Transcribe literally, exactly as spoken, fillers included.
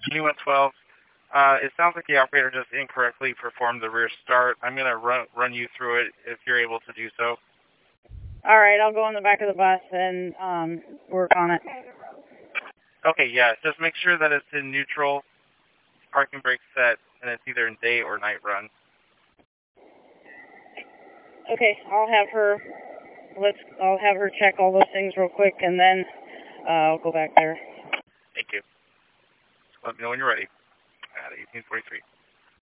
twenty-one twelve. Uh, it sounds like the operator just incorrectly performed the rear start. I'm going to run, run you through it if you're able to do so. All right, I'll go in the back of the bus and um, work on it. Okay, yeah, just make sure that it's in neutral, parking brake set, and it's either in day or night run. Okay, I'll have her, let's, I'll have her check all those things real quick, and then uh, I'll go back there. Thank you. Let me know when you're ready. At eighteen forty-three.